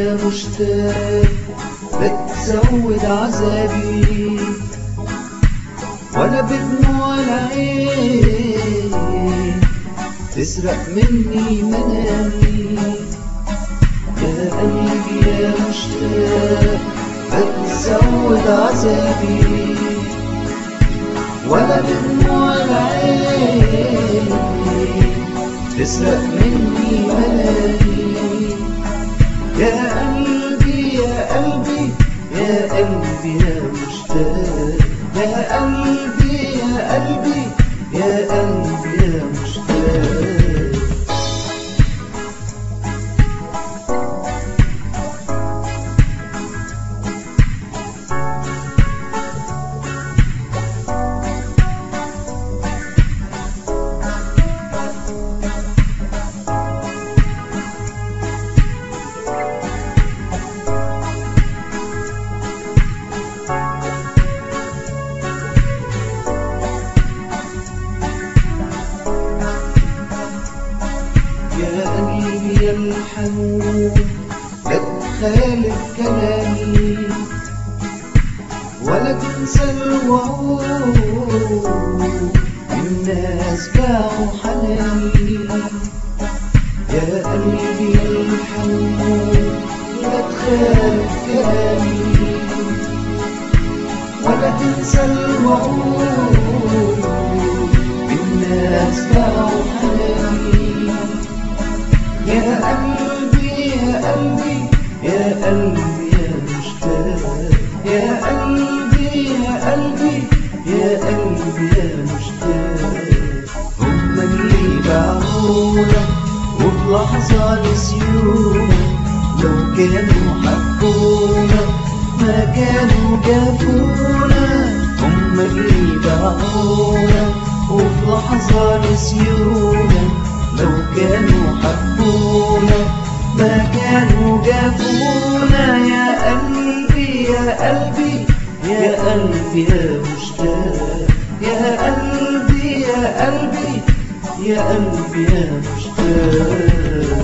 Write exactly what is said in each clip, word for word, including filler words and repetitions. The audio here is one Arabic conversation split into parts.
يا مشتاق بتزود عذابي ولا بدموع العين تسرق مني منامي. يا قلبي يا مشتاق بتزود عذابي ولا بدموع العين تسرق مني منامي. يا قلبي يا قلبي يا قلبي يا مشتاق، يا قلبي يا قلبي يا قلبي يا مشتاق. يا قلبي يا الحنون لا تخالف كلامي ولا تنسى الوعود، الناس باعوا حناني. يا قلبي يا الحنون لا تخالف كلامي ولا تنسى الوعود، الناس باعوا حناني. يا قلبي يا قلبي يا قلبي يا مشتاق، يا قلبي يا قلبي يا قلبي يا مشتاق. هم اللي باعونا وبلحظة نسيونا، لو كانوا حبونا ما كانوا جابونا. هم اللي باعونا وبلحظة نسيونا، لو كانوا حبونا ما كانوا جابونا. يا قلبي يا قلبي يا قلبي يا مشتاق، يا قلبي يا قلبي يا قلبي يا مشتاق.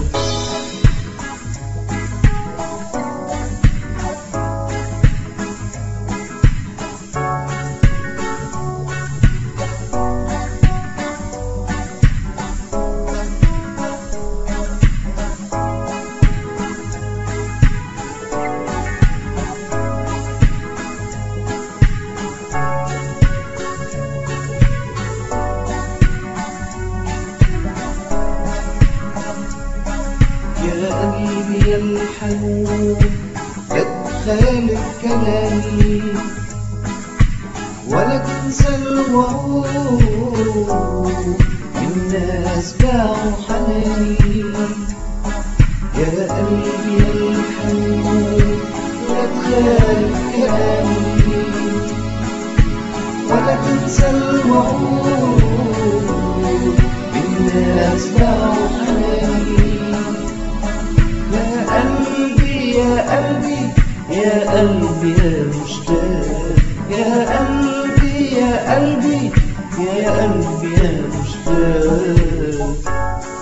يا قلبي يا الحنون لا تخالف كلامي ولا تنسى الوعود، الناس باعوا حناني. يا قلبي يا الحنون لا تخالف كلامي ولا تنسى الوعود، الناس باعوا حناني. يا قلبي يا قلبي يا قلبي يا مشتاق، يا قلبي يا قلبي يا قلبي يا مشتاق.